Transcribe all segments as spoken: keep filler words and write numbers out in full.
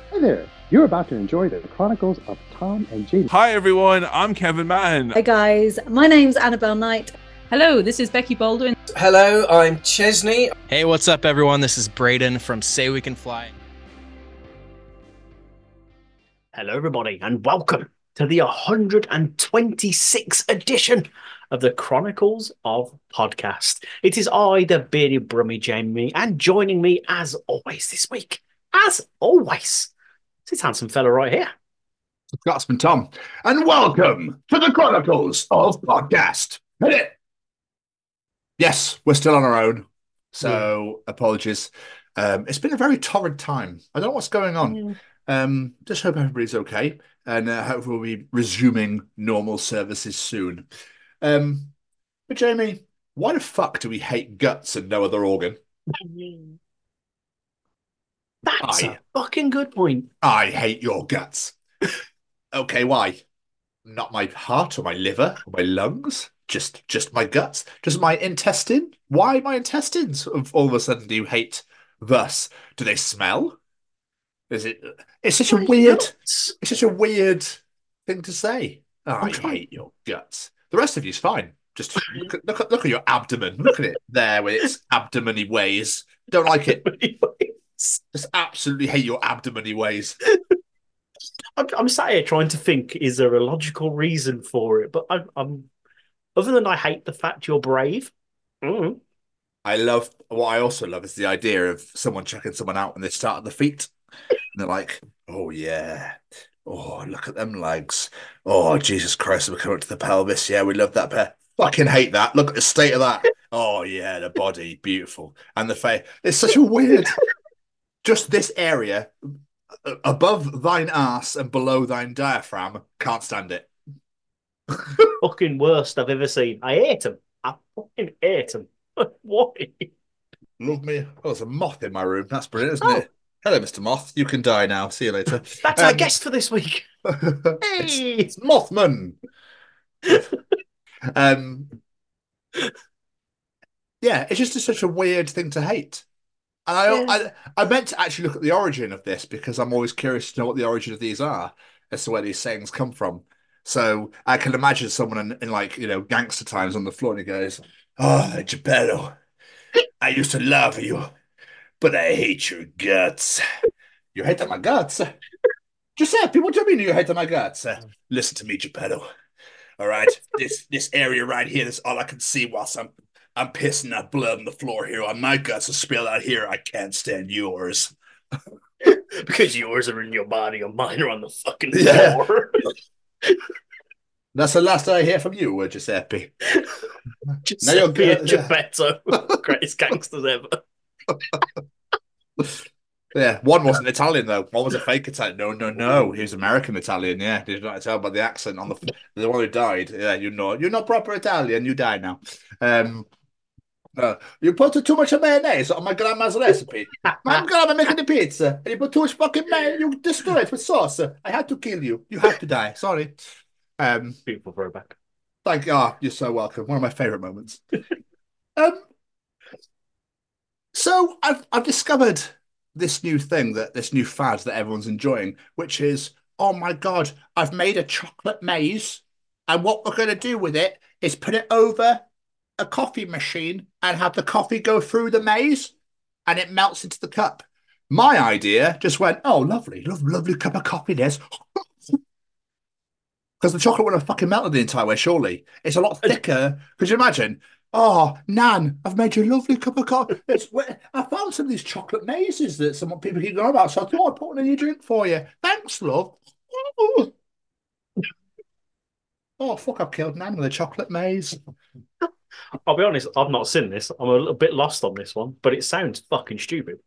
Hi there. You're about to enjoy the Chronicles of Tom and Jamie. Hi everyone, I'm Kevin Mann. Hi guys, my name's Annabelle Knight. Hello, this is Becky Baldwin. Hello, I'm Chesney. Hey, what's up everyone? This is Braden from Say We Can Fly. Hello everybody and welcome to the one hundred twenty-sixth edition of the Chronicles of Podcast. It is I, the bearded brummy Jamie, and joining me as always this week, as always, is this handsome fella right here. Scotsman Tom, and welcome to the Chronicles of Podcast. Hit it. Yes, we're still on our own, so yeah. Apologies. Um, it's been a very torrid time. I don't know what's going on. Yeah. Um, just hope everybody's okay, and uh, hopefully we'll be resuming normal services soon. Um, but Jamie, why the fuck do we hate guts and no other organ? That's I, a fucking good point. I hate your guts. Okay, why? Not my heart or my liver or my lungs? Just just my guts? Just my intestine? Why my intestines? All of a sudden do you hate thus? Do they smell? Is it? It's such my a weird. Guts. It's such a weird thing to say. Oh, I hate your guts. The rest of you's fine. Just look at, look at look at your abdomen. Look at it there with its abdomen-y ways. Don't like it. Just absolutely hate your abdomen-y ways. I'm, I'm sat here trying to think: is there a logical reason for it? But I'm, I'm other than I hate the fact you're brave. Mm. I love what I also love is the idea of someone checking someone out when they start at the feet. And they're like, oh, yeah. Oh, look at them legs. Oh, Jesus Christ, we're coming to the pelvis. Yeah, we love that pair. Fucking hate that. Look at the state of that. Oh, yeah, the body. Beautiful. And the face. It's such a weird... Just this area, above thine ass and below thine diaphragm, can't stand it. Fucking worst I've ever seen. I hate him. I fucking hate him. Why? Love me. Oh, there's a moth in my room. That's brilliant, isn't oh. it? Hello, Mister Moth. You can die now. See you later. That's um, our guest for this week. Hey, it's, it's Mothman. um, yeah, it's just a, such a weird thing to hate. And I, yeah. I, I meant to actually look at the origin of this because I'm always curious to know what the origin of these are, as to where these sayings come from. So I can imagine someone in, in like, you know, gangster times on the floor and he goes, "Oh, Geppetto, I used to love you, but I hate your guts." You hate my guts? Giuseppe, what do you mean you hate my guts? Uh, listen to me, Geppetto. All right, this this area right here, this is all I can see whilst I'm I'm pissing that blood on the floor here. On my guts are spilled out here. I can't stand yours. Because yours are in your body and mine are on the fucking floor. Yeah. That's the last I hear from you, uh, Giuseppe. Giuseppe and Geppetto, greatest gangsters ever. Yeah, one wasn't Italian though. One was a fake Italian. No, no, no. He was American Italian. Yeah, did not tell by the accent on the the one who died. Yeah, you know, you're not proper Italian. You die now. Um, uh, you put too much mayonnaise on my grandma's recipe. My grandma making the pizza, and you put too much fucking mayonnaise. You destroy it with sauce. I had to kill you. You had to die. Sorry. Um, Beautiful throwback. Thank you. Oh, you're so welcome. One of my favorite moments. um, so I've I've discovered this new thing, that this new fad that everyone's enjoying, which is, oh my God, I've made a chocolate maze, and what we're going to do with it is put it over a coffee machine and have the coffee go through the maze and it melts into the cup. My idea just went, oh, lovely, lovely, lovely cup of coffee this. Because the chocolate would have fucking melted the entire way, surely. It's a lot thicker. Could you imagine? Oh, Nan, I've made you a lovely cup of coffee. It's, I found some of these chocolate mazes that some people keep going about, so I thought I'd put one in your drink for you. Thanks, love. Oh, oh fuck, I've killed Nan with a chocolate maze. I'll be honest, I've not seen this. I'm a little bit lost on this one, but it sounds fucking stupid.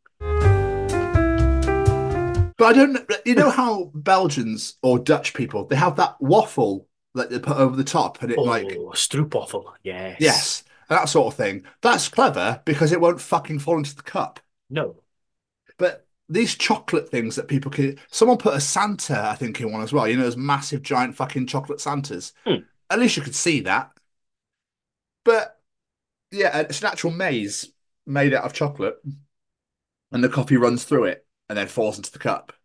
But I don't know, you know how Belgians or Dutch people, they have that waffle that they put over the top and it oh, like... stroopwafel, yes. Yes, that sort of thing. That's clever because it won't fucking fall into the cup. No. But these chocolate things that people can... Someone put a Santa, I think, in one as well. You know, those massive, giant fucking chocolate Santas. Hmm. At least you could see that. But, yeah, it's an actual maze made out of chocolate and the coffee runs through it and then falls into the cup.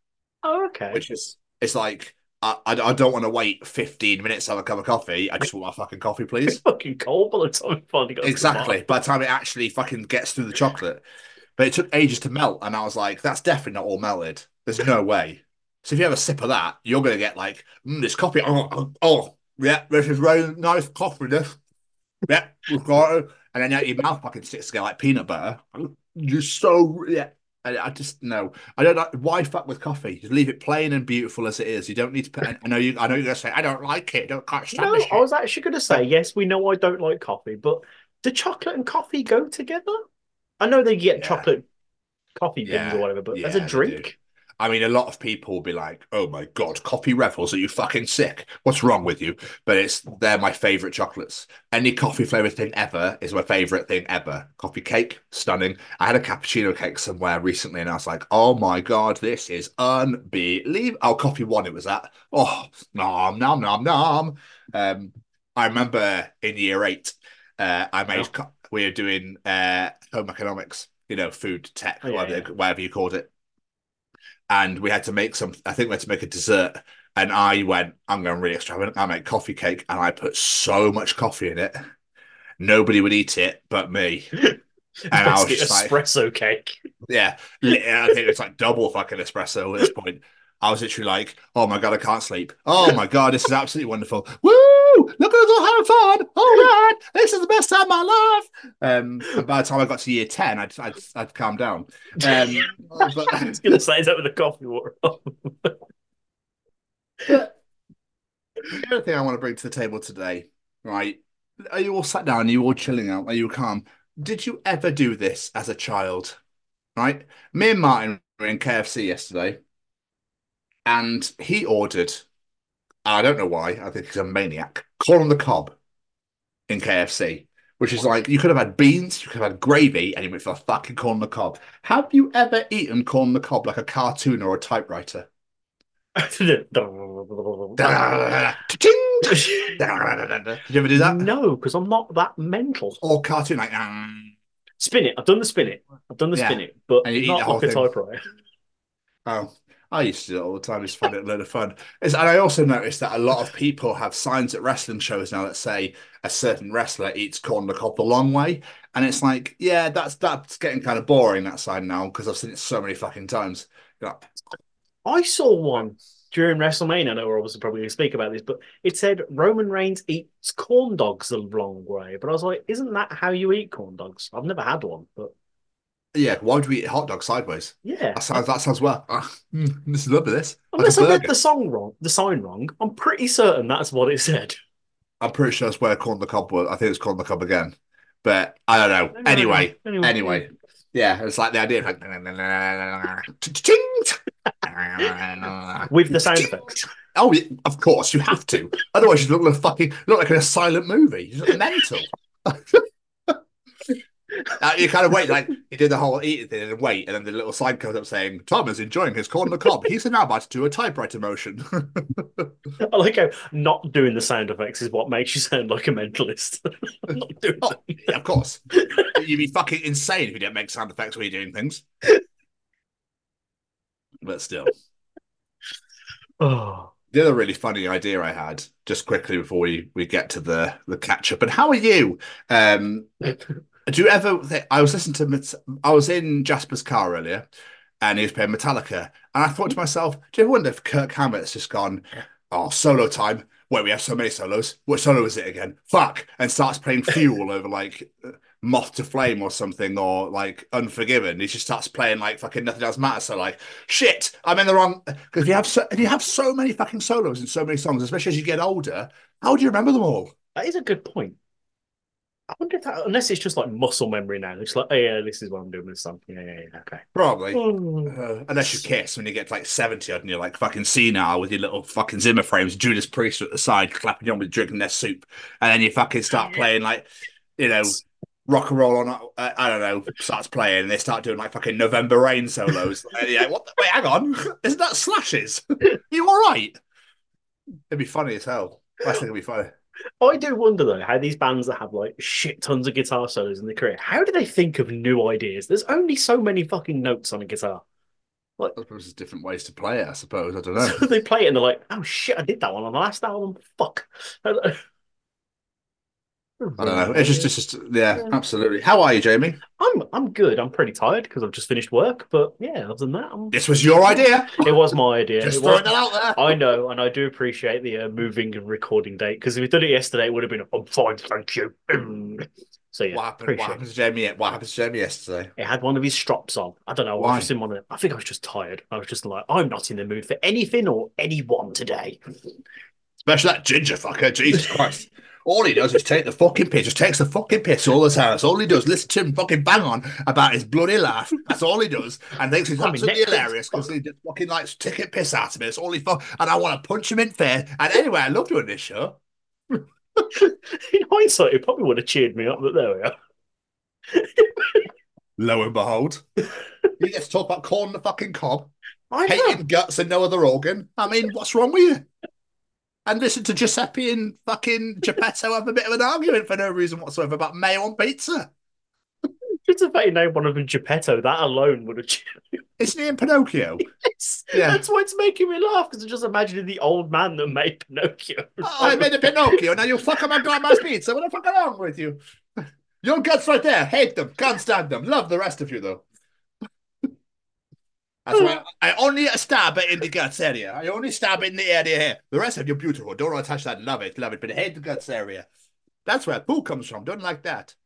Oh, okay. which is it's like I, I I don't want to wait fifteen minutes to have a cup of coffee. I just want my fucking coffee, It's please. fucking cold by the time it finally got to the Exactly. bar. By the time it actually fucking gets through the chocolate, but it took ages to melt, and I was like, that's definitely not all melted. There's no way. So if you have a sip of that, you're gonna get like mm, this coffee. Oh, oh, oh, yeah, this is very nice coffee. This, yeah, we've got it. And then your mouth fucking sticks together like peanut butter. You're so yeah. I, I just no. I don't know why fuck with coffee. Just leave it plain and beautiful as it is. You don't need to put. I know you. I know you're gonna say I don't like it. Don't can't stand No, this I shit. was actually going to say, yes, we know I don't like coffee, but do chocolate and coffee go together? I know they get Yeah. chocolate coffee beans Yeah. or whatever, but as Yeah, a they drink, I mean, a lot of people will be like, "Oh my God, coffee Revels, are you fucking sick? What's wrong with you?" But it's they're my favorite chocolates. Any coffee flavored thing ever is my favorite thing ever. Coffee cake, stunning. I had a cappuccino cake somewhere recently, and I was like, "Oh my God, this is unbelievable." Oh, coffee one, it was that. Oh, nom nom nom nom. Um, I remember in year eight, uh, I made Oh. co- we were doing uh home economics, you know, food tech, Oh, yeah, whatever, yeah. whatever you called it, and we had to make some. I think we had to make a dessert, and I went, "I'm going really extravagant. I make coffee cake, and I put so much coffee in it, nobody would eat it but me." And I was Basically, just like, espresso cake. yeah, li- I think it's like double fucking espresso at this point. I was literally like, "Oh my God, I can't sleep. Oh my God, this is absolutely wonderful. Woo! Look at us all having fun. All right, this is the best time of my life." Um, and by the time I got to year ten, I'd I'd, I'd calmed down. Um, but I was going to say, is that with the coffee water? the other thing I want to bring to the table today, right? Are you all sat down? Are you all chilling out? Are you calm? Did you ever do this as a child? Right? Me and Martin were in K F C yesterday, and he ordered, I don't know why, I think he's a maniac, corn on the cob in K F C, which is like you could have had beans, you could have had gravy, and you went for fucking corn on the cob. Have you ever eaten corn on the cob like a cartoon or a typewriter? Did you ever do that? No, because I'm not that mental. Or cartoon like um, Spin it. I've done the spin it. I've done the Yeah. spin it, but And you eat not the whole like a thing. typewriter. oh, I used to do it all the time. Just find it a load of fun. It's, and I also noticed that a lot of people have signs at wrestling shows now that say a certain wrestler eats corn on the cob the long way, and it's like, yeah, that's that's getting kind of boring, that sign now, because I've seen it so many fucking times. You're like, I saw one during WrestleMania. I know we're obviously probably going to speak about this, but it said Roman Reigns eats corn dogs the long way. But I was like, isn't that how you eat corn dogs? I've never had one, but yeah, why would we eat hot dog sideways? yeah. That sounds that sounds well. Ah, mm, this is lovely. This Unless like I a read burger. the song wrong, the sign wrong, I'm pretty certain that's what it said. I'm pretty sure that's where corn on the cob was. I think it's corn on the cob again, but I don't know. Anyway, Anyway. anyway, yeah, it's like the idea of like With the sound effects. Oh, yeah, of course you have to. Otherwise, you look like fucking look like in a silent movie. You look mental. Uh, you kind of wait, like you did the whole eating thing and wait, and then the little sign comes up saying, "Tom is enjoying his corn on the cob. He's now about to do a typewriter motion." I like how not doing the sound effects is what makes you sound like a mentalist. Not doing Oh, them. yeah, of course. You'd be fucking insane if you didn't make sound effects when you're doing things. But still. Oh. The other really funny idea I had, just quickly before we, we get to the, the catch up, and how are you? Um, do you ever? I was listening to, I was in Jasper's car earlier, and he was playing Metallica, and I thought to myself, do you ever wonder if Kirk Hammett's just gone, "Oh, solo time. Wait, we have so many solos. What solo is it again? Fuck!" And starts playing Fuel over like Moth to Flame or something, or like Unforgiven. He just starts playing like fucking Nothing Else Matters. So like, shit, I'm in the wrong. Because if you have so, if you have so many fucking solos in so many songs, especially as you get older, how do you remember them all? That is a good point. I wonder if that, unless it's just like muscle memory now. It's like, oh yeah, this is what I'm doing this song. Yeah, yeah, yeah, okay. Probably. Oh. Uh, unless you kiss when you get to like seventy odd and you're like fucking senile with your little fucking Zimmer frames, Judas Priest at the side, clapping you on with drinking their soup. And then you fucking start playing like, you know, rock and roll on, uh, I don't know, starts playing and they start doing like fucking November Rain solos. And you're like, what the, wait, hang on. Isn't that Slashes? You all right? It'd be funny as hell. I think it'd be funny. I do wonder though how these bands that have like shit tons of guitar solos in their career, how do they think of new ideas? There's only so many fucking notes on a guitar. I suppose there's different ways to play it, I suppose. I don't know. So they play it and they're like, "Oh shit, I did that one on the last album. Fuck." I don't know. It's just, it's just, yeah, absolutely. How are you, Jamie? I'm I'm good. I'm pretty tired because I've just finished work. But yeah, other than that, I'm... This was your idea. It was my idea. Just it throwing was... that out there. I know, and I do appreciate the uh, moving and recording date because if we did it yesterday, it would have been, "I'm fine, thank you." So yeah, What happened, what happened to Jamie? What happened to Jamie yesterday? It had one of his strops on. I don't know. I Why? was just in one of them. I think I was just tired. I was just like, I'm not in the mood for anything or anyone today. Especially that ginger fucker. Jesus Christ. All he does is take the fucking piss. Just takes the fucking piss all the time. That's all he does. Listen to him fucking bang on about his bloody laugh. That's all he does. And thinks he's I mean, absolutely next- hilarious because he just fucking likes taking piss out of me. That's all he fuck. And I want to punch him in face. And anyway, I love doing this show. In hindsight, it probably would have cheered me up, but there we are. Lo and behold, he gets to talk about corn the fucking cob, I hating know. guts and no other organ. I mean, what's wrong with you? And listen to Giuseppe and fucking Geppetto have a bit of an argument for no reason whatsoever about mayo on pizza. Just the fact you named one of them Geppetto, that alone would have cheered me up. Isn't he in Pinocchio? Yes. Yeah. That's why it's making me laugh, because I'm just imagining the old man that made Pinocchio. Oh, I made a Pinocchio, now you fuck up my grandma's pizza. What the fuck is wrong with you? Your guts right there. Hate them. Can't stand them. Love the rest of you, though. That's why I only stab it in the guts area. I only stab it in the area here. The rest of you beautiful. Don't want to touch that. Love it. Love it. But I hate the guts area. That's where poo comes from. Don't like that.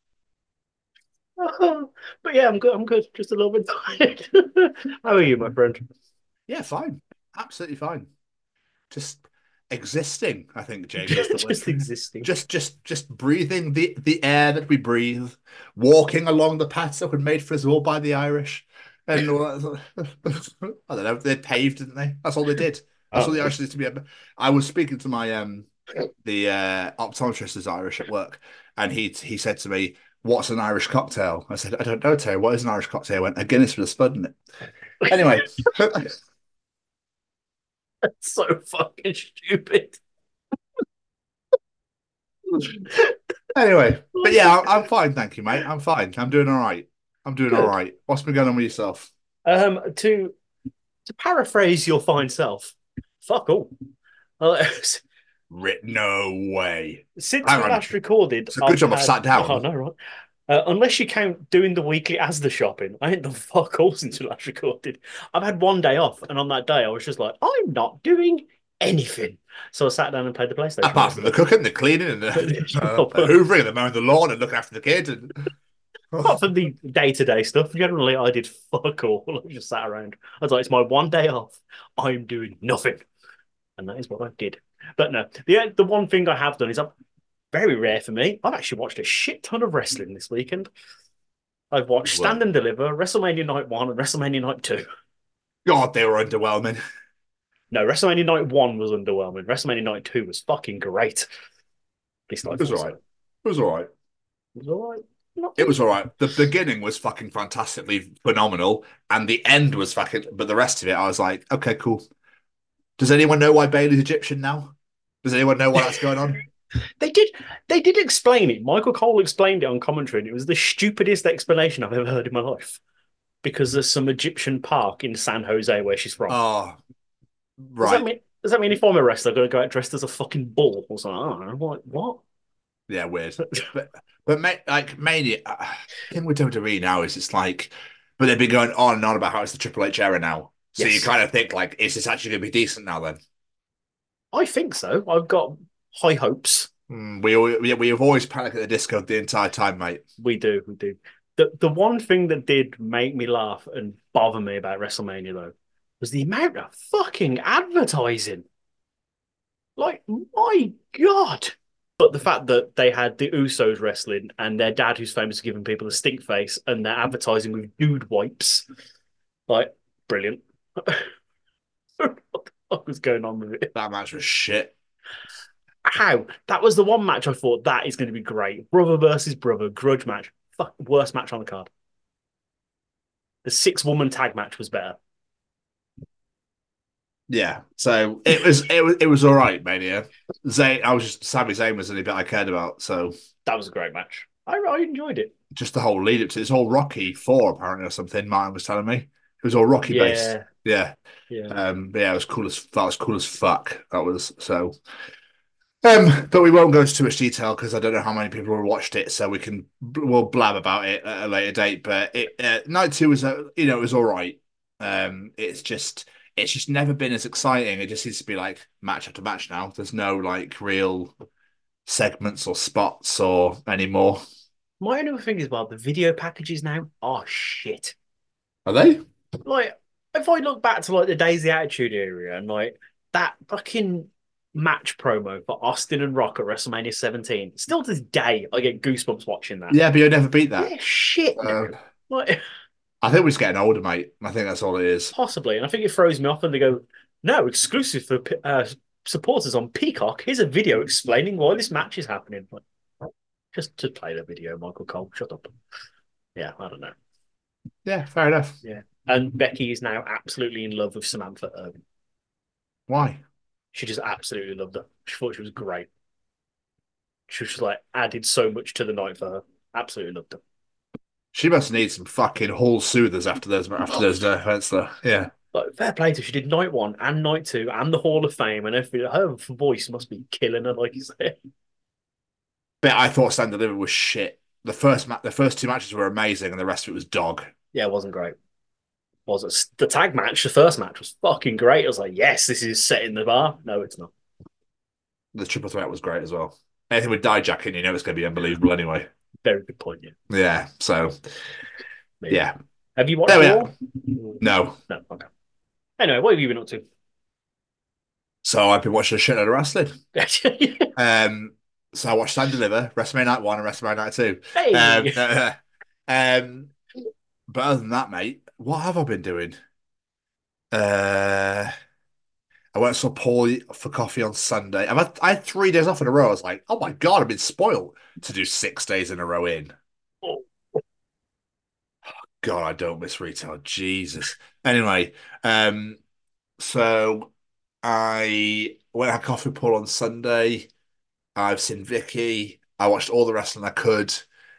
But yeah, I'm good. I'm good. Just a little bit tired. How are you, my friend? Yeah, fine. Absolutely fine. Just existing, I think, Jamie. Is the Just word. existing. Just, just, just breathing the, the air that we breathe, walking along the paths that were made for us all by the Irish. And uh, I don't know, they paved, didn't they? That's all they did. That's Oh. all the Irish did to me. I was speaking to my um the uh, optometrist is Irish at work, and he he said to me, "What's an Irish cocktail?" I said, "I don't know, Terry. What is an Irish cocktail?" I went, "A Guinness with a spud in it." Anyway, That's so fucking stupid. anyway, but yeah, I'm, I'm fine, thank you, mate. I'm fine. I'm doing all right. I'm doing Good. all right. What's been going on with yourself? Um, to to paraphrase your fine self, fuck all. Uh, No way. Since Hang we on. last recorded, It's a good job I've had- sat down. Oh no, right. Uh, unless you count doing the weekly Asda shopping, I ain't done fuck all since we last recorded. I've had one day off, and on that day, I was just like, I'm not doing anything. So I sat down and played the PlayStation. Apart from the cooking, the cleaning, and the, uh, the hoovering, and the mowing the lawn, and looking after the kids. And... Apart from the day-to-day stuff, generally I did fuck all. I just sat around. I was like, it's my one day off. I'm doing nothing. And that is what I did. But no, the the one thing I have done is, I've, very rare for me, I've actually watched a shit ton of wrestling this weekend. I've watched Well. Stand and Deliver, WrestleMania Night one and WrestleMania Night two. God, they were underwhelming. No, WrestleMania Night one was underwhelming. WrestleMania Night two was fucking great. At least I It was thought all so. right. It was all right. It was all right. Not It was all right. The beginning was fucking fantastically phenomenal, and the end was fucking. But the rest of it, I was like, okay, cool. Does anyone know why Bailey's Egyptian now? Does anyone know why that's going on? They did. They did explain it. Michael Cole explained it on commentary, and it was the stupidest explanation I've ever heard in my life. Because there's some Egyptian park in San Jose where she's from. Oh, Does that right. mean? Does that mean if I'm a wrestler, I'm going to go out dressed as a fucking bull or something? I don't know. What? What? Yeah, weird. But but ma- like mainly, uh, the thing with W W E now is it's like, but they've been going on and on about how it's the Triple H era now. So Yes. you kind of think like, is this actually going to be decent now? Then I think so. I've got high hopes. mm, we we we have always panicked at the disco the entire time, mate. We do. We do. The the one thing that did make me laugh and bother me about WrestleMania though was the amount of fucking advertising. Like, my God. But the fact that they had the Usos wrestling and their dad, who's famous for giving people a stink face, and they're advertising with dude wipes, like, brilliant. What the fuck was going on with it? That match was shit. How? That was the one match I thought that is going to be great. Brother versus brother, grudge match. Fuck, worst match on the card. The six woman tag match was better. Yeah, so it was it was it was all right, Mania. Zayn, I was just Sami Zayn was the only bit I cared about. So That was a great match. I, I enjoyed it. just the whole lead up to this whole Rocky Four apparently or something. Martin was telling me it was all Rocky Yeah. based. Yeah. Yeah. Um, but yeah, it was cool as that was cool as fuck. That was so. Um, but we won't go into too much detail because I don't know how many people have watched it, so we can we'll blab about it at a later date. But it uh, night two was uh, you know it was all right. Um, it's just it's just never been as exciting. It just seems to be like match after match now. There's no like real segments or spots or anymore. My only thing is, well, the video packages now are shit. Are they? Like, if I look back to like the days of the Attitude Era and like that fucking match promo for Austin and Rock at WrestleMania seventeen, still to this day, I get goosebumps watching that. Yeah, but you'll never beat that. Yeah, shit. Uh, like, I think we're just getting older, mate. I think that's all it is. possibly, and I think it throws me off when they go, "No, exclusive for uh, supporters on Peacock. Here's a video explaining why this match is happening." Like, just to play the video, Michael Cole. Shut up. Yeah, I don't know. Yeah, fair enough. Yeah, and Becky is now absolutely in love with Samantha Irvin. Why? She just absolutely loved her. She thought she was great. She was just like added so much to the night for her. Absolutely loved her. She must need some fucking Hall soothers after those after those uh, events, though. Yeah. Like, fair play to her. She did night one and night two and the Hall of Fame and everything. Her voice must be killing her, like you said. But I thought Stand Deliver was shit. The first ma- the first two matches were amazing, and the rest of it was dog. Yeah, it wasn't great. Was it the tag match? The first match was fucking great. I was like, yes, this is setting the bar. No, it's not. The triple threat was great as well. Anything with Dijak, you know it's going to be unbelievable anyway. Very good point. Yeah. Yeah. So. Maybe. Yeah. Have you watched There we it are. all? No. No. Okay. Anyway, what have you been up to? So I've been watching a shit load of wrestling. um. So I watched Stand Deliver, WrestleMania Night One, and WrestleMania Night Two. Hey. Um, um. But other than that, mate, what have I been doing? Uh, I went and saw Paul for coffee on Sunday. I've had, I had three days off in a row. I was like, oh my God, I've been spoiled to do six days in a row in. Oh. God, I don't miss retail. Jesus. Anyway, um, so I went and had coffee with Paul on Sunday. I've seen Vicky. I watched all the wrestling I could.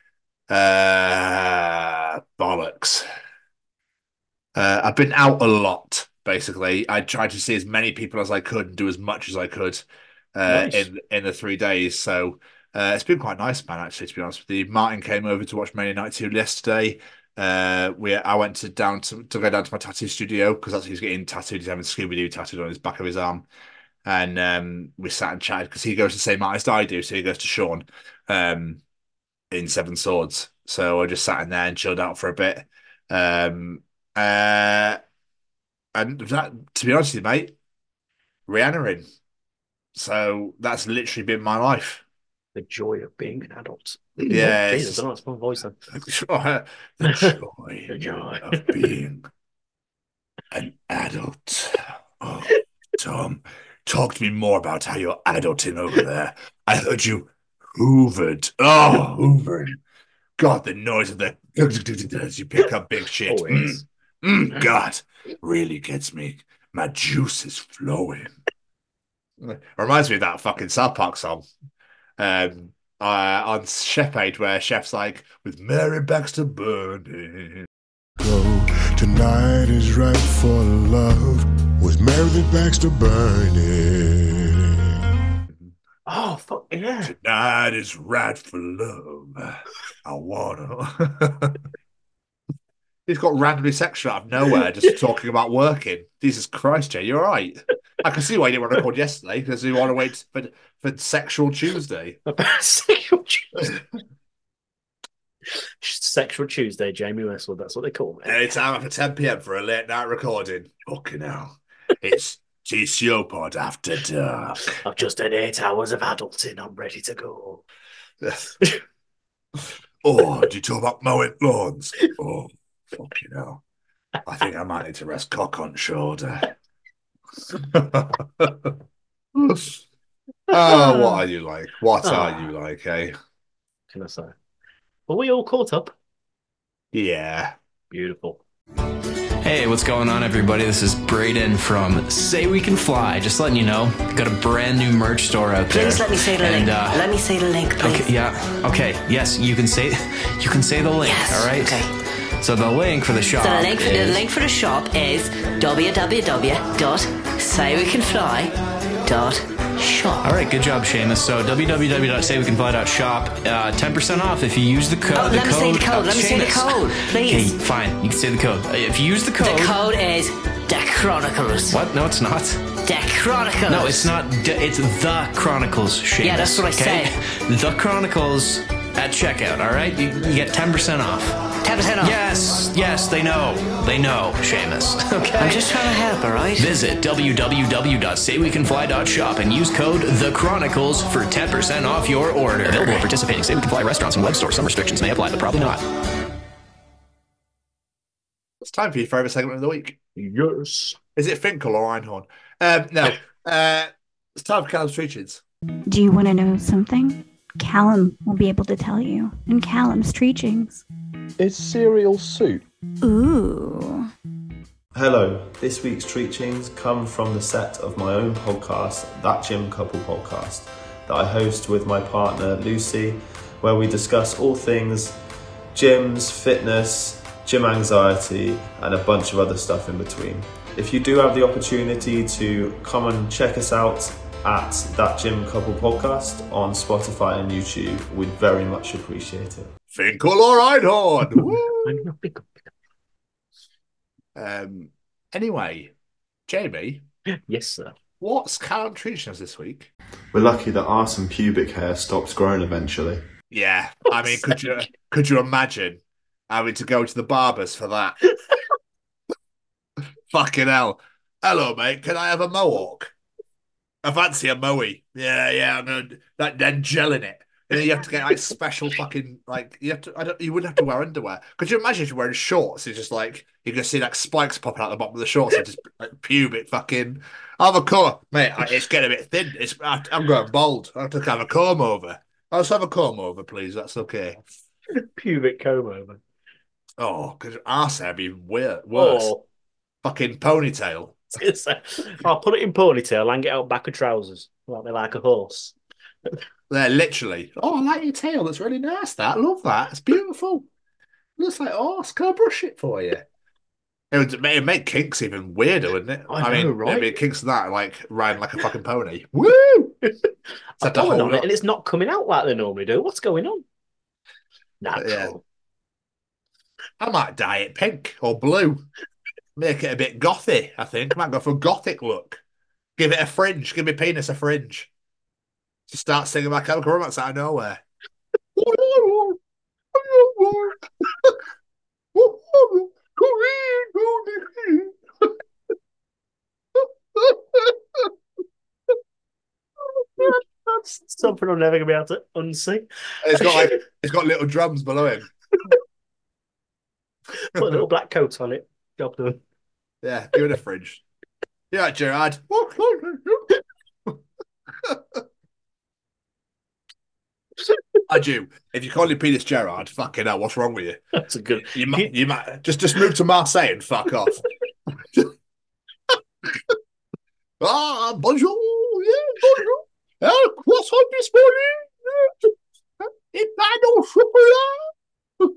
Uh, bollocks. Uh, I've been out a lot, basically. I tried to see as many people as I could and do as much as I could uh, Nice. in in the three days. So uh, it's been quite nice, man, actually, to be honest with you. Martin came over to watch Mania Night two yesterday. Uh, we I went to down to, to go down to my tattoo studio because that's he's getting tattooed. He's having Scooby-Doo tattooed on his back of his arm. And um, we sat and chatted because he goes to the same artist I do, so he goes to Sean um, in Seven Swords. So I just sat in there and chilled out for a bit. Um, uh, and that, to be honest with you, mate, Rihanna in. So that's literally been my life. The joy of being an adult. Yeah, Oh, it's Jesus, I don't know, it's my voice then. the joy, The joy. of being an adult. Oh, Tom, talk to me more about how you're adulting over there. I heard you hoovered. Oh, hoovering. God, the noise of the as you pick up big shit. Always. Mm, mm, God, really gets me. My juice is flowing. Reminds me of that fucking South Park song. Um, uh, on Chef Aid, where Chef's like, with Mary Baxter burning. Go. Tonight is right for love with Mary Baxter burning. Oh, fuck, yeah. Tonight is right for love. I wanna. He's got randomly sexual out of nowhere, just talking about working. Jesus Christ, Jay, you're right. I can see why you didn't want to record yesterday because you want to wait for for Sexual Tuesday. Sexual Tuesday. Sexual Tuesday, Jamie Westwood. That's what they call it. Anytime after ten p.m. for a late night recording. Fucking hell. It's T C O Pod After Dark. I've just had eight hours of adulting. I'm ready to go. Oh, do you talk about mowing lawns? Oh, fucking hell. I think I might need to rest cock on shoulder. Oh, what are you like? What are you like, eh? Can I say? Were we all caught up? Yeah. Beautiful. Hey, what's going on, everybody? This is Braden from Say We Can Fly. Just letting you know, got a brand new merch store out there. Please let me say the and, link. Uh, let me say the link, please. Okay, yeah. Okay, yes, you can say you can say the link. Yes, all right. okay. So the link for the shop So the link for, is... the link for the shop is w w w dot say we can fly dot shop. All right, good job, Seamus. So w w w dot say we can fly dot shop, uh, ten percent off if you use the code. Oh, the let me code, say the code. uh, Let me say the Seamus. code, please. Okay, fine. You can say the code. Uh, If you use the code... The code is The Chronicles. What? No, it's not. The Chronicles. No, it's not. D- It's The Chronicles, Seamus. Yeah, that's what I okay? The Chronicles at checkout, all right? You, you get ten percent off. ten percent off. Yes, yes, they know. They know, Seamus. Okay? I'm just trying to help, all right? Visit w w w dot say we can fly dot shop and use code The Chronicles for ten percent off your order. Available at participating Say We Can Fly restaurants and web stores. Some restrictions may apply, but probably not. It's time for your favourite segment of the week. Yes. Is it Finkel or Einhorn? Um, no. uh, it's time for Callum's Treachings. Do you want to know something? Callum will be able to tell you in Callum's Treachings. Is cereal soup? Ooh. Hello, this week's Treachings come from the set of my own podcast, That Gym Couple Podcast, that I host with my partner Lucy, where we discuss all things gyms, fitness, gym anxiety, and a bunch of other stuff in between. If you do have the opportunity to come and check us out at That Gym Couple Podcast on Spotify and YouTube, we'd very much appreciate it. Finkel or Einhorn? Woo! um, anyway, Jamie. Yes, sir. What's Callum treating us this week? We're lucky that arse and pubic hair stops growing eventually. Yeah, I mean, could you could you imagine having to go to the barbers for that? Fucking hell. Hello, mate. Can I have a mohawk? I fancy a mowie. Yeah, yeah. I'm gonna that then gel in it. And then you have to get like special fucking like you have to. I don't. You wouldn't have to wear underwear. Could you imagine if you're wearing shorts? It's just like you can see like spikes popping out the bottom of the shorts and just like pubic fucking. I have a comb, mate. It's getting a bit thin. It's I'm going bald. I have to have a comb over. I'll just have a comb over, please. That's okay. Pubic comb over. Oh, because arse hair be weird. Worse. Oh. Fucking ponytail. I'll put it in ponytail and get out back of trousers. Like they're like a horse. They're literally. Oh, I like your tail. That's really nice. That I love that. It's beautiful. It looks like horse. Can I brush it for you? It would it'd make kinks even weirder, wouldn't it? I, I know, mean, right? it'd be kinks of that, like riding like a fucking pony. Woo! I've gone on it and it's not coming out like they normally do. What's going on? Natural. Yeah. I might dye it pink or blue. Make it a bit gothy, I think. I might go for a gothic look. Give it a fringe. Give my penis a fringe. Just start singing My Chemical Romance out of nowhere. That's something I'm never going to be able to unsee. It's got like it's got little drums below him. Put a little black coat on it. Job done. Yeah, give it a fringe. Yeah, Gerard. I do. If you call your penis Gerard, fucking hell, what's wrong with you? That's a good. You might, you might just just move to Marseille and fuck off. Ah, bonjour, yeah, bonjour. Ah, croissant disponible. Et pas au chocolat.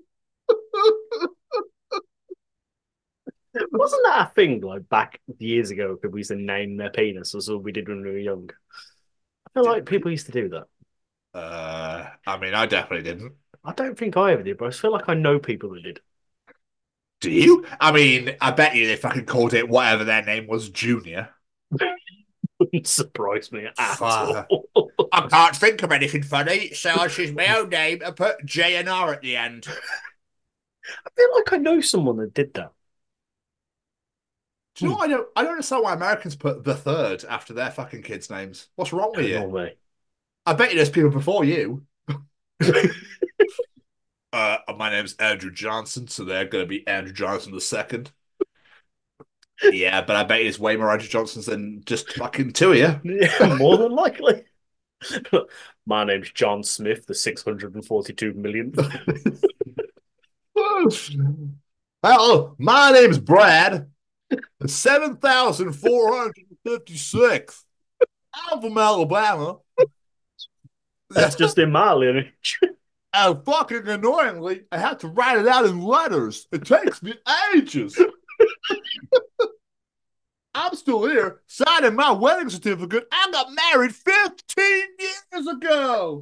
Wasn't that a thing like back years ago? People used to name their penis, or so we did when we were young. I feel like people used to do that. Uh, I mean, I definitely didn't. I don't think I ever did, but I feel like I know people that did. Do you? I mean, I bet you they fucking called it whatever their name was, Junior. Wouldn't surprise me at Uh, all. I can't think of anything funny, so I choose my own name and put J and R at the end. I feel like I know someone that did that. Do you know what I don't? I don't understand why Americans put the third after their fucking kids' names. What's wrong with you? Way. I bet you there's people before you. uh, my name's Andrew Johnson, so they're going to be Andrew Johnson the second. Yeah, but I bet there's way more Andrew Johnsons than just fucking two of you. Yeah, more than likely. My name's John Smith, the six hundred forty-two millionth. Hello, my name's Brad, the seven thousand four hundred fifty-sixth. I'm from Alabama. That's just in my lineage. And fucking annoyingly, I have to write it out in letters. It takes me ages. I'm still here signing my wedding certificate. I got married fifteen years ago.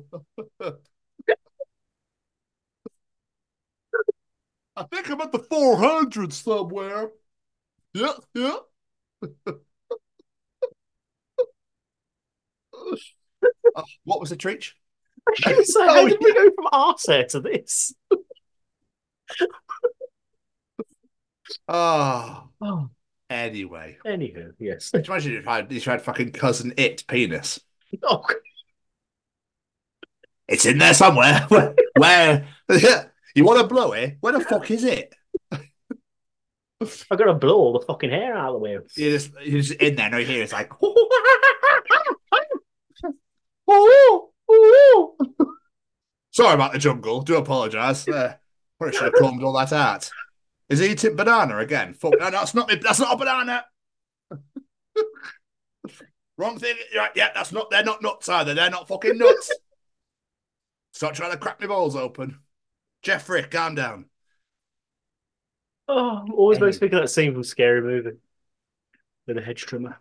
I think I'm at the four hundred somewhere. Yeah, yeah. uh, what was the treat? So how Oh, did we go from arse hair to this? Oh. Oh. Anyway. Anywho, yes. Can you imagine if I, if you had fucking cousin it penis? Oh. It's in there somewhere. Where? Where? You want to blow it? Where the fuck is it? I've got to blow all the fucking hair out of the way. You're just, you're just in there, no here. It's like. Sorry about the jungle. Do apologise. Uh, probably should have combed all that out. Is he eating banana again? Fuck, no, that's not me. That's not a banana. Wrong thing. Right, yeah, that's not. They're not nuts either. They're not fucking nuts. Stop trying to crack my balls open. Jeffrey, calm down. Oh, always makes me think of that scene from Scary Movie with a hedge trimmer.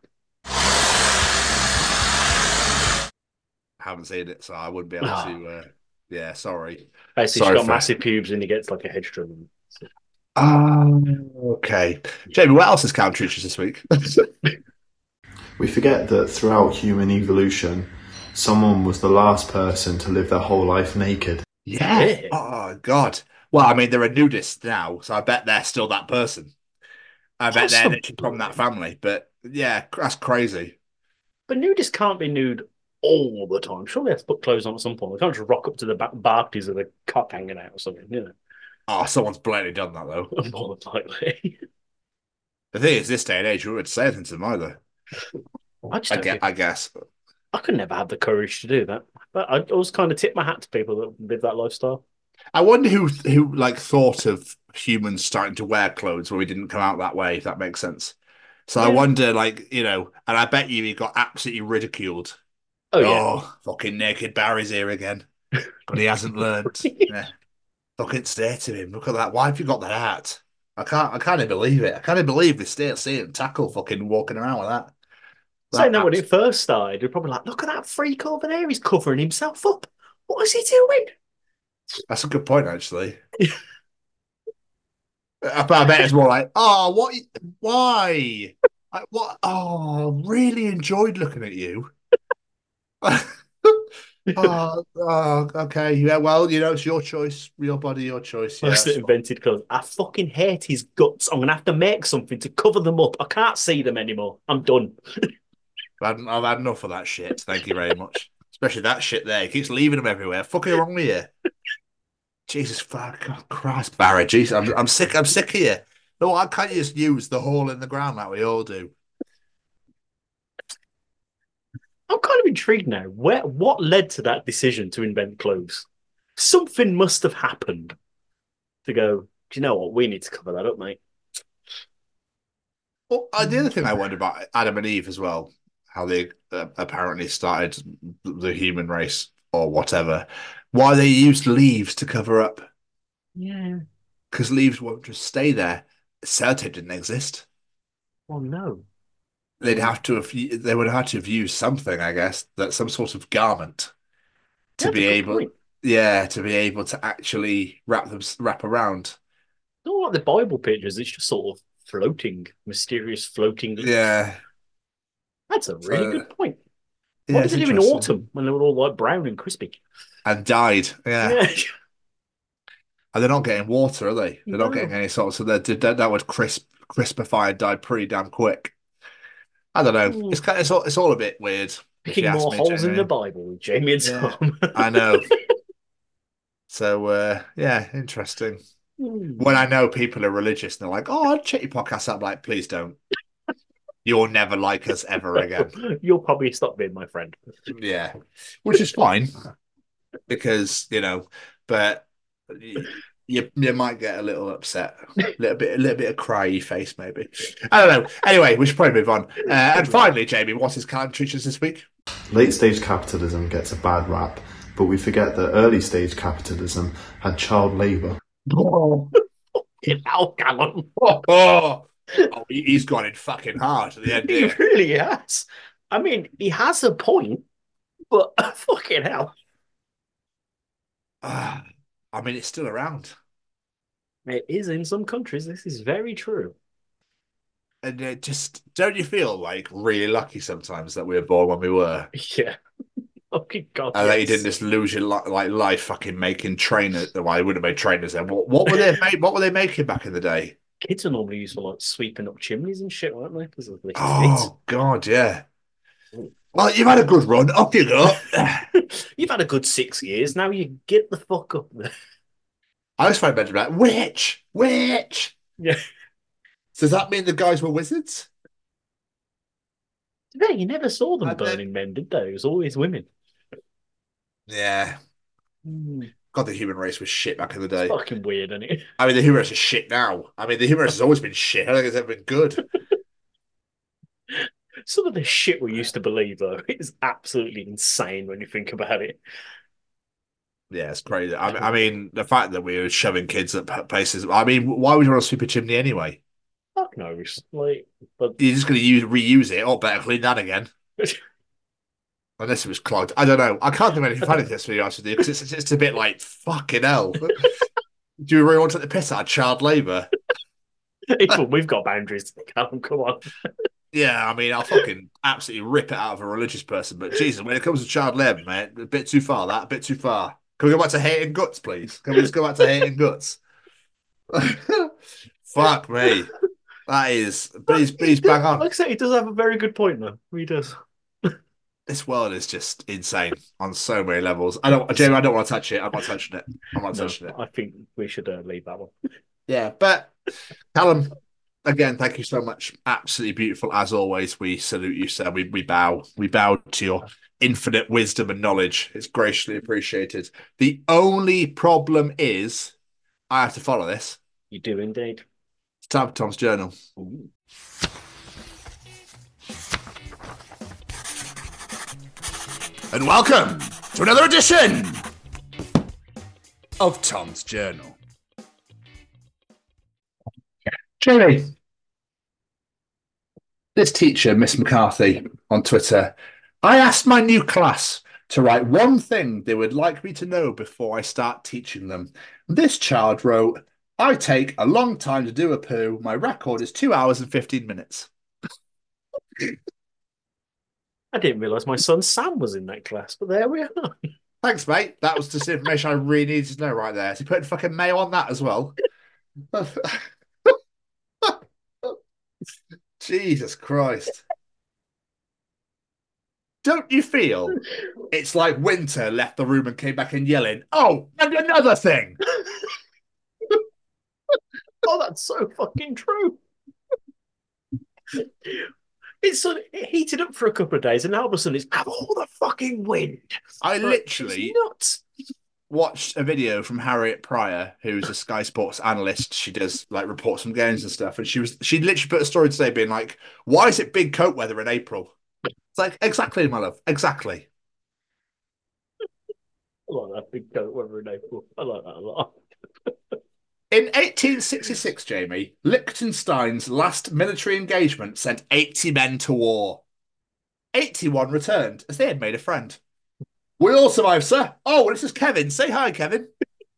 I haven't seen it, so I wouldn't be able Oh. to. Uh, yeah, sorry. Basically, Sorry she's got for- massive pubes and he gets like a hedge trimmer. Um, okay. Jamie, what else is counterintuitive this week? We forget that throughout human evolution, someone was the last person to live their whole life naked. Yeah. Oh, God. Well, I mean, they're a nudist now, so I bet they're still that person. I bet they're literally from that family. But yeah, that's crazy. But nudists can't be nude all the time. Surely they have to put clothes on at some point. They can't just rock up to the ba- parties with a cock hanging out or something, you know? Oh, someone's blatantly done that, though. More than likely. The thing is, this day and age, you wouldn't say anything to them either. I, just I, don't get, think- I guess. I could never have the courage to do that. But I always kind of tip my hat to people that live that lifestyle. I wonder who who like thought of humans starting to wear clothes when we didn't come out that way, if that makes sense. So I Yeah. wonder, like, you know, and I bet you he got absolutely ridiculed. Oh, yeah. fucking naked Barry's here again. But he hasn't learned. Yeah. Fucking stare to him. Look at that. Why have you got that hat? I can't I can't even believe it. I can't even believe they still see him tackle fucking walking around with that. Saying that when abs- it first started, we're probably like, look at that freak over there. He's covering himself up. What is he doing? That's a good point, actually. I, I bet it's more like, oh, what? Why? I, what? Oh, really enjoyed looking at you. oh, oh, okay. Yeah, well, you know, it's your choice, your body, your choice. Yeah, First that invented clothes. I fucking hate his guts. I'm going to have to make something to cover them up. I can't see them anymore. I'm done. I've, had, I've had enough of that shit. Thank you very much. Especially that shit there. He keeps leaving them everywhere. Fucking wrong with you. Jesus fuck, God, Christ, Barry. Jesus, I'm, I'm sick. I'm sick of you. No, why can't you just use the hole in the ground like we all do? I'm kind of intrigued now. Where, what led to that decision to invent clothes? Something must have happened to go, do you know what? We need to cover that up, mate. Well, uh, the other thing I wonder about Adam and Eve as well, how they uh, apparently started the human race or whatever, why they used leaves to cover up. Yeah. Because leaves won't just stay there. Sellotape didn't exist. Oh, no. They'd have to have, they would have to have used something, I guess, that some sort of garment to That's be a good able, point. yeah, to be able to actually wrap them wrap around. Not like the Bible pictures. It's just sort of floating, mysterious floating. Yeah. That's a really So, good point. yeah, What it's did they do in interesting. autumn when they were all like brown and crispy? And died. Yeah. Yeah. And they're not getting water, are they? They're not No. getting any sort of, so that that, that would crisp crispify and die pretty damn quick. I don't know. Hmm. It's kind of, it's all it's all a bit weird. if Picking you ask more me, holes in Jamie. the Bible with Jamie and Yeah. Tom. I know. So uh, yeah, interesting. Hmm. When I know people are religious and they're like, "Oh, I'll check your podcast out," I'm like, please don't. You'll never like us ever again. You'll probably stop being my friend. Yeah, which is fine because you know, but you you, you might get a little upset, a little bit, a little bit of cryy face maybe. I don't know. Anyway, we should probably move on. Uh, and finally, Jamie, what is current treatures this week? Late stage capitalism gets a bad rap, but we forget that early stage capitalism had child labour. Oh, fucking hell, Callum. Oh, oh. Oh, he- he's gone in fucking hard at the end He here. really has. I mean, he has a point, but fucking hell. Ah, I mean, it's still around. It is in some countries. This is very true. And uh, just, don't you feel like really lucky sometimes that we were born when we were? Yeah. Okay, God. And that you yes. didn't just lose your li- like life fucking making trainers. Well, I wouldn't have made trainers then. What, what were they make, What were they making back in the day? Kids are normally used for like sweeping up chimneys and shit, weren't they? Because of the Oh God, yeah. Well, you've had a good run. Up you go. You've had a good six years. Now you get the fuck up there. I always find better like witch, witch. Yeah. So does that mean the guys were wizards? Yeah, you never saw them I bet- burning men, did they? It was always women. Yeah. God, the human race was shit back in the day. Fucking weird, isn't it? I mean, the human race is shit now. I mean, the human race has always been shit. I don't think it's ever been good. Some of the shit we used to believe, though, is absolutely insane when you think about it. Yeah, it's crazy. I mean, I mean, the fact that we were shoving kids at places. I mean, why would you want to sweep a chimney anyway? Fuck knows. Like, but You're just going to use reuse it. Or better clean that again. Unless it was clogged. I don't know. I can't think of anything funny to this, to be honest with you, because it's, it's just a bit like, fucking hell. Do you really want to take the piss out of child labour? even we've got boundaries to Callum, come on. Yeah, I mean, I'll fucking absolutely rip it out of a religious person, but Jesus, when it comes to child labour, mate, a bit too far, that, a bit too far. Can we go back to hating guts, please? Can we just go back to hating guts? Fuck me. That is, but he's, but he's bang on. Like I say, he does have a very good point, though. He does. This world is just insane on so many levels. I don't, Jamie, I don't want to touch it. I'm not touching it. I'm not No, touching it. I think we should uh, leave that one. Yeah, but Callum, again, thank you so much. Absolutely beautiful as always. We salute you, sir. We we bow. We bow to your infinite wisdom and knowledge. It's graciously appreciated. The only problem is I have to follow this. You do indeed. It's time for Tom's journal. Ooh. And welcome to another edition of Tom's Journal. Jamie, this teacher, Miss McCarthy, on Twitter, I asked my new class to write one thing they would like me to know before I start teaching them. This child wrote, I take a long time to do a poo. My record is two hours and fifteen minutes. I didn't realise my son Sam was in that class, but there we are. Thanks, mate. That was just information I really needed to know right there. So you put fucking mayo on that as well. Jesus Christ. Don't you feel it's like Winter left the room and came back in yelling, oh, and another thing. Oh, that's so fucking true. It's sort of, it heated up for a couple of days, and now all of a sudden it's have all the fucking wind. I Like, literally it's nuts. watched a video from Harriet Pryor, who's a Sky Sports analyst. She does like reports from games and stuff, and she was she literally put a story today being like, "Why is it big coat weather in April?" It's like exactly, my love, exactly. I like that big coat weather in April. I like that a lot. In eighteen sixty-six, Jamie, Liechtenstein's last military engagement sent eighty men to war. eighty-one returned as they had made a friend. We all survived, sir. Oh, well, this is Kevin. Say hi, Kevin.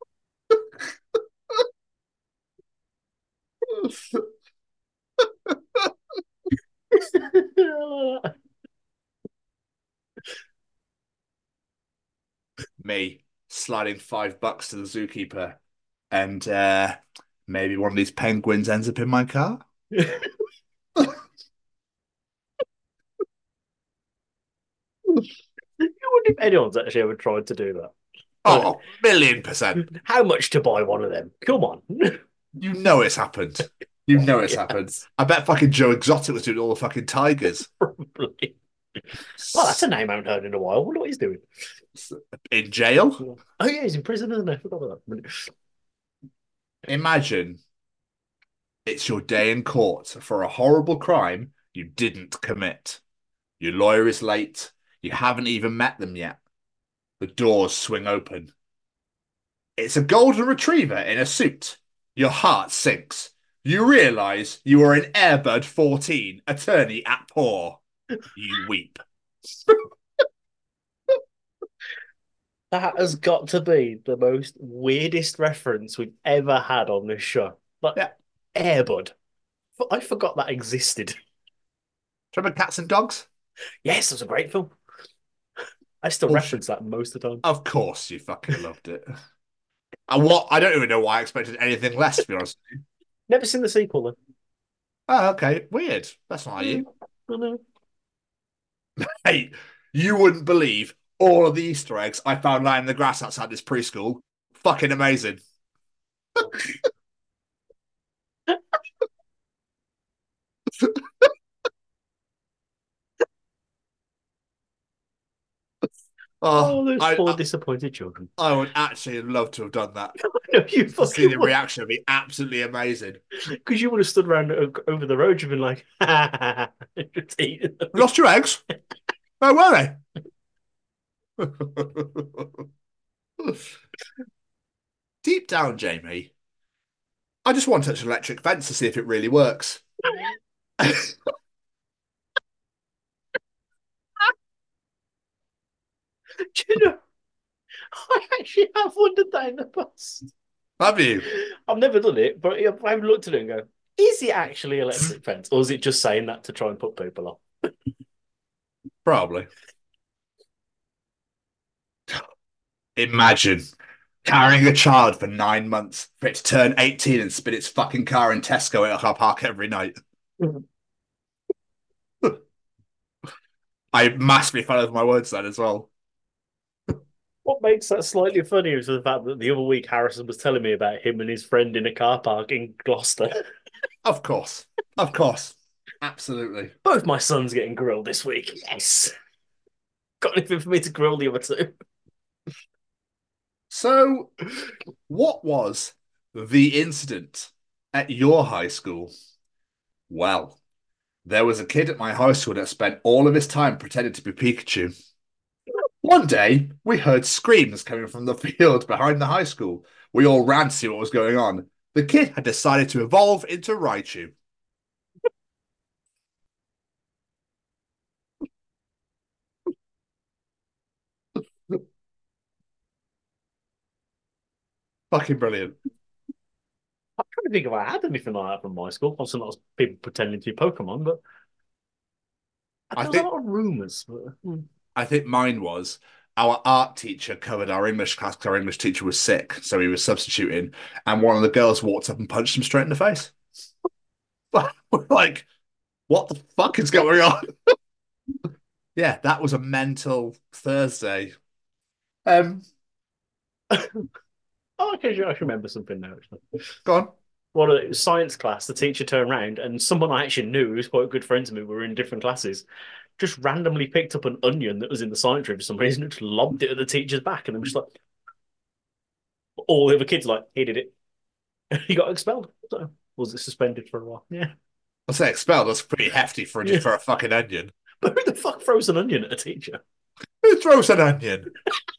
Me sliding five bucks to the zookeeper, and uh, maybe one of these penguins ends up in my car. You wonder if anyone's actually ever tried to do that. Oh, million percent. How much to buy one of them? Come on. You know it's happened. You know it's Yes. happened. I bet fucking Joe Exotic was doing all the fucking tigers. Probably. Well, that's a name I haven't heard in a while. I wonder what he's doing. In jail? Oh, yeah, he's in prison, isn't he? I forgot about that. Imagine it's your day in court for a horrible crime you didn't commit. Your lawyer is late. You haven't even met them yet. The doors swing open. It's a golden retriever in a suit. Your heart sinks. You realise you are an Airbud fourteen, attorney at Paw. You weep. That has got to be the most weirdest reference we've ever had on this show. Like, Yeah. Airbud. I forgot that existed. Remember Cats and Dogs? Yes, it was a great film. I still Bullshit. reference that most of the time. Of course you fucking loved it. And what? I don't even know why I expected anything less, to be honest with you. Never seen the sequel, though. Oh, okay. Weird. That's not you. I know. Hey, you wouldn't believe all of the Easter eggs I found lying in the grass outside this preschool. Fucking amazing. Oh, those I, poor I, disappointed children. I would actually love to have done that. No, you To see fucking the reaction would be absolutely amazing. Because you would have stood around o- over the road, you've been like, just eating them. Lost your eggs? Where were they? Deep down, Jamie, I just want to touch an electric fence to see if it really works. Do you know, I actually have wondered that in the past. Have you? I've never done it, but I've looked at it and go, is it actually electric fence? Or is it just saying that to try and put people off? Probably. Imagine carrying a child for nine months for it to turn eighteen and spin its fucking car in Tesco at a car park every night. I massively fell over my words then as well. What makes that slightly funnier is the fact that the other week Harrison was telling me about him and his friend in a car park in Gloucester. Of course. Of course. Absolutely. Both my sons getting grilled this week. Yes. Got anything for me to grill the other two? So, what was the incident at your high school? Well, there was a kid at my high school that spent all of his time pretending to be Pikachu. One day, we heard screams coming from the field behind the high school. We all ran to see what was going on. The kid had decided to evolve into Raichu. Fucking brilliant. I'm trying to think if I had anything like that from my school. Also, not people pretending to be Pokemon, but I there's think- a lot of rumours. But... hmm. I think mine was our art teacher covered our English class because our English teacher was sick, so he was substituting, and one of the girls walked up and punched him straight in the face. We're like, what the fuck is going on? Yeah, that was a mental Thursday. Um, Oh, okay, I can remember something now. Actually. Go on. One of the science class, the teacher turned around and someone I actually knew, who was quite good friends with me, we were in different classes, just randomly picked up an onion that was in the science room for some reason and just lobbed it at the teacher's back. And I'm just like, all the other kids like, he did it. He got expelled. So was it suspended for a while? Yeah. I say expelled. That's pretty hefty for just Yeah. for a fucking onion. But who the fuck throws an onion at a teacher? Who throws an onion?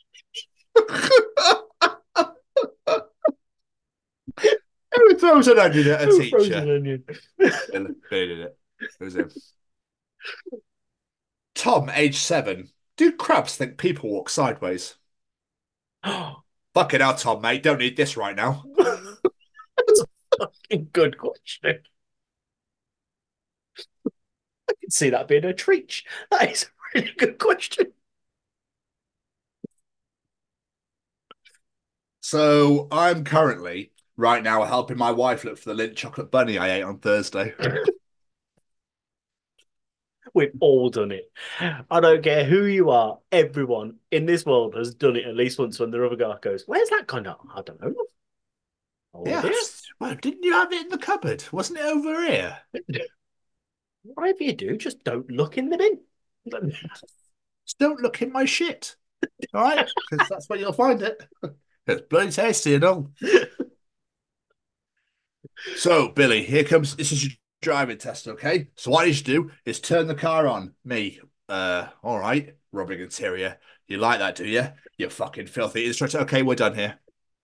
Who throws an onion at a Who throws teacher? an onion? Billy, Billy did it. It was him. Tom, age seven. Do crabs think people walk sideways? Fuck it out, Tom, mate. Don't need this right now. That's a fucking good question. I can see that being a treat. That is a really good question. So I'm currently, right now, helping my wife look for the Lindt chocolate bunny I ate on Thursday. We've all done it. I don't care who you are. Everyone in this world has done it at least once when the other guy goes, where's that gone? I don't know. Oh, Yes. dear. Well, didn't you have it in the cupboard? Wasn't it over here? Whatever you do, just don't look in the bin. Just don't look in my shit. All right? Because that's where you'll find it. It's bloody tasty and all. So, Billy, here comes. This is your driving test, okay? So what I need you to do is turn the car on. Me, uh, all right, rubbing interior. You like that, do you? You fucking filthy instructor. Okay, we're done here.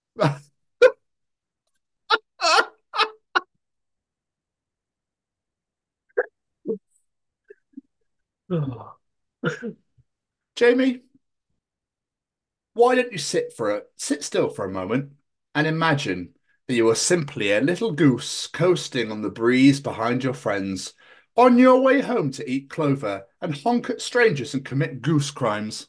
Jamie, why don't you sit for a sit still for a moment and imagine that you are simply a little goose coasting on the breeze behind your friends, on your way home to eat clover and honk at strangers and commit goose crimes.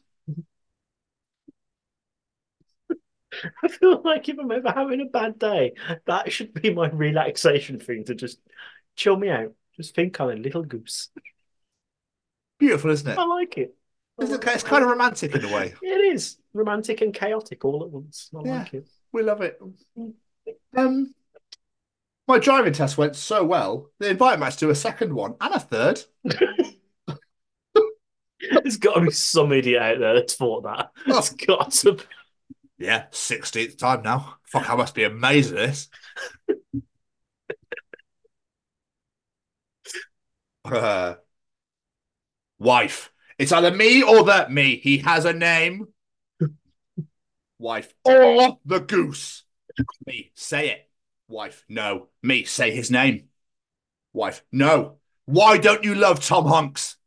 I feel like if I'm ever having a bad day, that should be my relaxation thing to just chill me out. Just think I'm a little goose. Beautiful, isn't it? I like it. I It's, like it's it. kind of romantic in a way. It is romantic and chaotic all at once. I Yeah. like it. We love it. Um, my driving test went so well, they invited me to do a second one and a third. There's got to be some idiot out there that's thought that. It's got to be. Yeah, sixteenth time now. Fuck, I must be amazed at this. Uh, wife. It's either me or the me. He has a name. Wife. Or the goose. Me. Say it. Wife. No. Me. Say his name. Wife. No. Why don't you love Tom Hanks?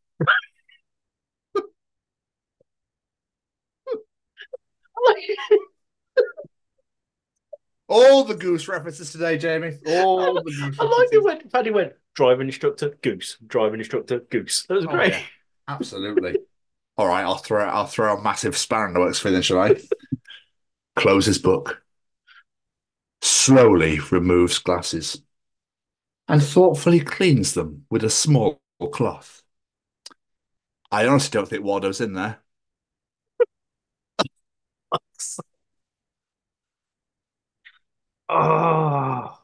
All the goose references today, Jamie. All the goose I like it when Paddy went driving instructor goose, driving instructor goose. That was Oh, great. yeah. Absolutely. All right, I'll throw I'll throw a massive spanner in the works for you, shall I? Close his book. Slowly removes glasses and thoughtfully cleans them with a small cloth. I honestly don't think Waldo's in there. Oh.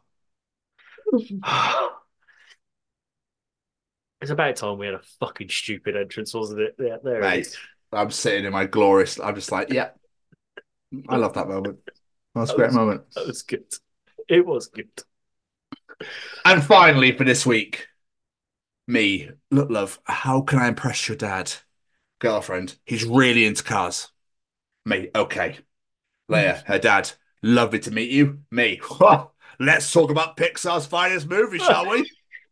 It's about time we had a fucking stupid entrance, wasn't it? Yeah, there it Mate, is. I'm sitting in my glorious. I'm just like, yeah, I love that moment. That's a That great was- moment. That was good. It was good. And finally, for this week, me, look, love, how can I impress your dad? Girlfriend, he's really into cars. Me, okay. Leia, her dad, lovely to meet you. Me, let's talk about Pixar's finest movie, shall we?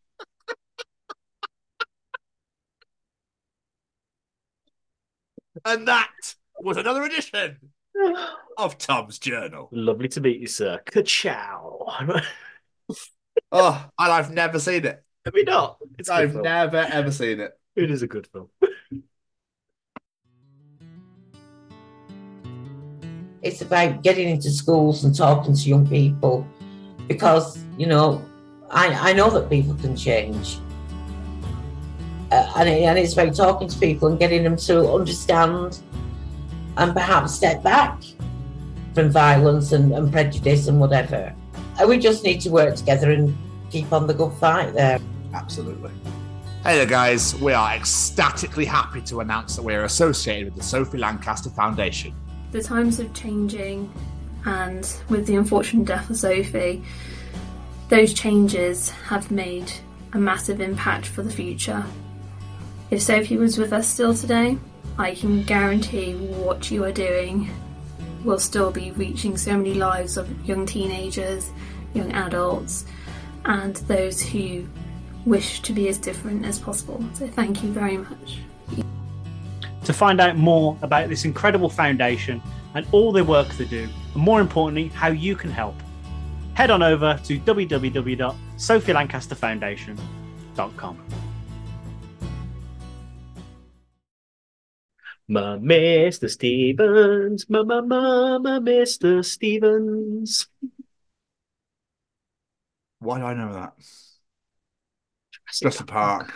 And that was another edition of Tom's Journal. Lovely to meet you, sir. Ka-chow. Oh, and I've never seen it. Have we not? It's a good I've film. never, ever seen it. It is a good film. It's about getting into schools and talking to young people because, you know, I, I know that people can change. Uh, and, it, and it's about talking to people and getting them to understand and perhaps step back from violence and, and prejudice and whatever. And we just need to work together and keep on the good fight there. Absolutely. Hey there, guys. We are ecstatically happy to announce that we are associated with the Sophie Lancaster Foundation. The times are changing, and with the unfortunate death of Sophie, those changes have made a massive impact for the future. If Sophie was with us still today, I can guarantee what you are doing will still be reaching so many lives of young teenagers, young adults, and those who wish to be as different as possible. So thank you very much. To find out more about this incredible foundation and all the work they do, and more importantly, how you can help, head on over to w w w dot sophie lancaster foundation dot com. Ma Mister Stevens, ma ma ma ma Mister Stevens. Why do I know that? Jurassic Park.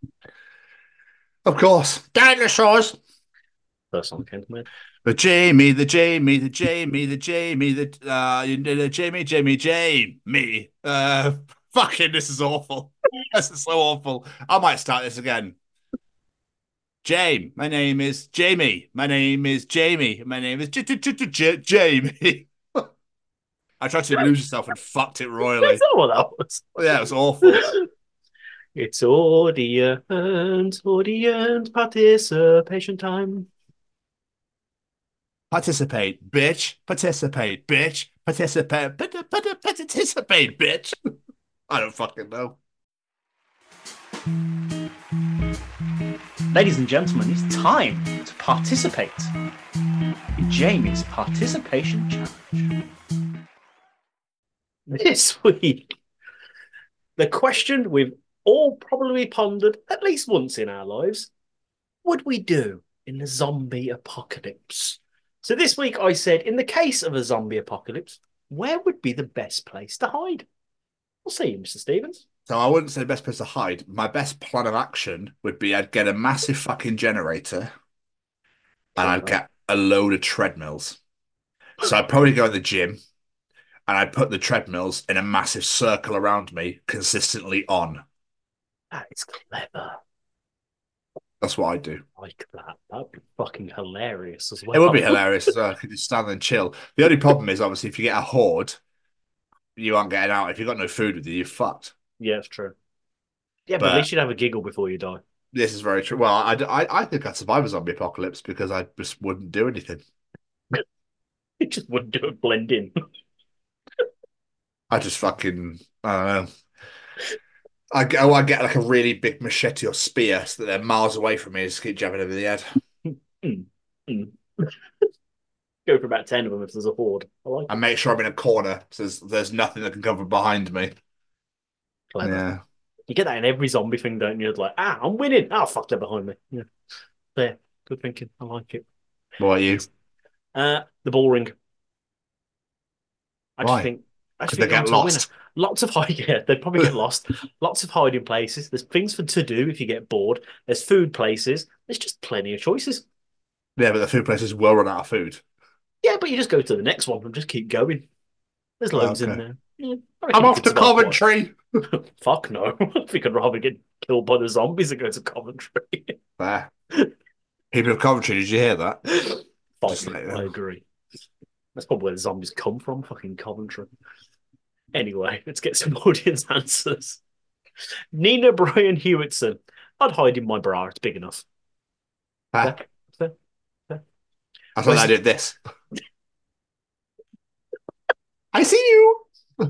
Of course. Dinosaurs. First song came to mind. The Jamie, the Jamie, the Jamie, the Jamie, the uh, the Jamie, Jamie, Jamie. Uh, fucking, this is awful. This is so awful. I might start this again. Jamie, my name is Jamie. My name is Jamie. My name is J J J J Jamie. I tried to lose yourself and fucked it royally. That's not what that was. Yeah, it was awful. It's audience, audience participation time. Participate, bitch. Participate, bitch. Participate, pat- pat- participate, bitch. I don't fucking know. Ladies and gentlemen, it's time to participate in Jamie's participation challenge. This week, the question we've all probably pondered at least once in our lives: what would we do in the zombie apocalypse? So this week I said, in the case of a zombie apocalypse, where would be the best place to hide? We'll see you, Mister Stevens. So I wouldn't say the best place to hide. My best plan of action would be I'd get a massive fucking generator and I'd get a load of treadmills. So I'd probably go to the gym and I'd put the treadmills in a massive circle around me, consistently on. That is clever. That's what I do. Like that. That'd be fucking hilarious as well. It would be hilarious as well. I could just stand and chill. The only problem is, obviously, if you get a horde, you aren't getting out. If you've got no food with you, you're fucked. Yeah, it's true. Yeah, but, But- at least you'd have a giggle before you die. This is very true. Well, I, I, I think I'd survive a zombie apocalypse because I just wouldn't do anything. It just wouldn't do it, blend in. I just fucking, I don't know. I get, I get like a really big machete or spear so that they're miles away from me and just keep jabbing over the head. Mm, mm. Go for about ten of them if there's a horde. I like it. And make sure I'm in a corner so there's, there's nothing that can come from behind me. Clever. Yeah. You get that in every zombie thing, don't you? It's like, ah, I'm winning. Ah, fuck, they're behind me. Yeah. There. Good thinking. I like it. What are you? Uh, the ball ring. I just Why? think. I just 'Cause they think I'm get to win lost. it. Lots of hide. Yeah, they'd probably get lost. Lots of hiding places. There's things for to do if you get bored. There's food places. There's just plenty of choices. Yeah, but the food places will run out of food. Yeah, but you just go to the next one and just keep going. There's loads in Okay. there. Yeah, I reckon I'm you off could to survive one. Coventry. Fuck no. If we could rather get killed by the zombies than go to Coventry. There. People of Coventry, did you hear that? Fuck Just me, like I that. agree. That's probably where the zombies come from, fucking Coventry. Anyway, let's get some audience answers. Nina Brian Hewitson. I'd hide in my bra, it's big enough. Ah, Fair, fair. I thought I did this. I see you.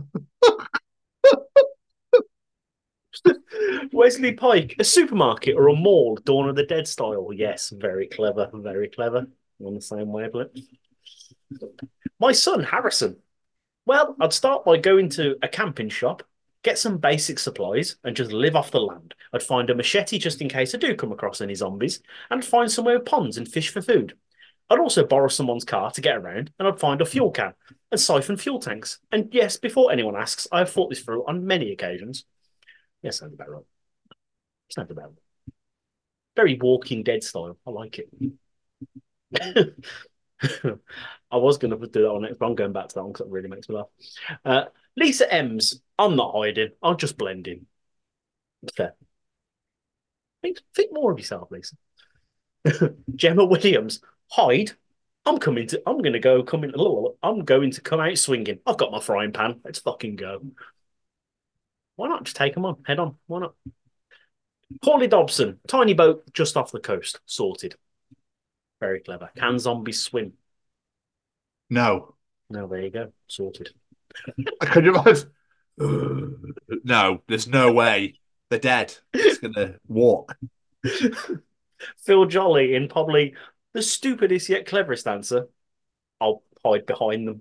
Wesley Pike, a supermarket or a mall, Dawn of the Dead style. Yes, very clever, very clever. On the same wavelength. My son, Harrison. Well, I'd start by going to a camping shop, get some basic supplies, and just live off the land. I'd find a machete just in case I do come across any zombies, and I'd find somewhere with ponds and fish for food. I'd also borrow someone's car to get around, and I'd find a fuel can and siphon fuel tanks. And yes, before anyone asks, I have thought this through on many occasions. Yes, sounds about right. Sounds about right. Very Walking Dead style. I like it. I was going to do that on next, but I'm going back to that one because it really makes me laugh. Uh, Lisa Ems, I'm not hiding. I'll just blend in. Fair. Think, think more of yourself, Lisa. Gemma Williams, hide. I'm coming to. I'm going to go. Coming. I'm going to come out swinging. I've got my frying pan. Let's fucking go. Why not just take them on? Head on. Why not? Paulie Dobson, tiny boat just off the coast. Sorted. Very clever. Can zombies swim? No. No, there you go. Sorted. I could you imagine? No, there's no way. They're dead. It's gonna walk. Phil Jolly in probably the stupidest yet cleverest answer. I'll hide behind them.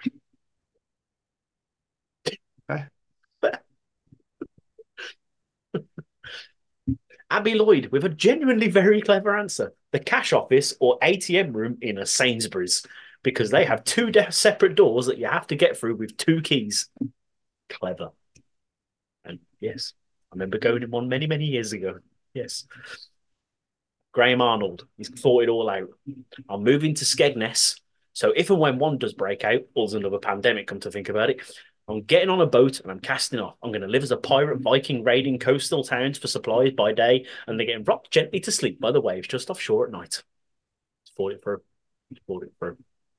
Okay. Abby Lloyd with a genuinely very clever answer. The cash office or A T M room in a Sainsbury's, because they have two de- separate doors that you have to get through with two keys. Clever. And yes, I remember going in one many, many years ago. Yes. Graham Arnold, he's thought it all out. I'm moving to Skegness, so if and when one does break out, or there's another pandemic, come to think about it, I'm getting on a boat and I'm casting off. I'm going to live as a pirate Viking raiding coastal towns for supplies by day, and they're getting rocked gently to sleep by the waves just offshore at night. Thought it for Thought it for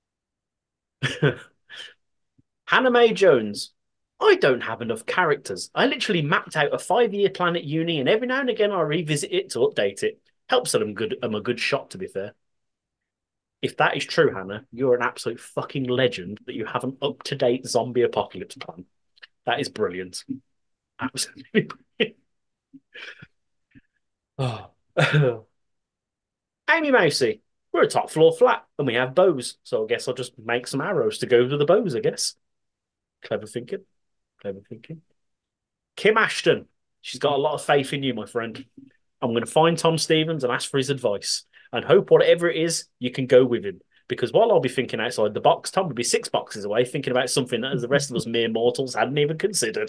Hannah Mae Jones. I don't have enough characters. I literally mapped out a five-year plan at uni, and every now and again I revisit it to update it. Helps that I'm good. I'm a good shot, to be fair. If that is true, Hannah, you're an absolute fucking legend that you have an up-to-date zombie apocalypse plan. That is brilliant. Absolutely brilliant. Oh. Amy Mousy, we're a top floor flat and we have bows, so I guess I'll just make some arrows to go with the bows, I guess. Clever thinking. Clever thinking. Kim Ashton, she's got a lot of faith in you, my friend. I'm going to find Tom Stevens and ask for his advice and hope whatever it is, you can go with him. Because while I'll be thinking outside the box, Tom would be six boxes away thinking about something that the rest of us mere mortals hadn't even considered.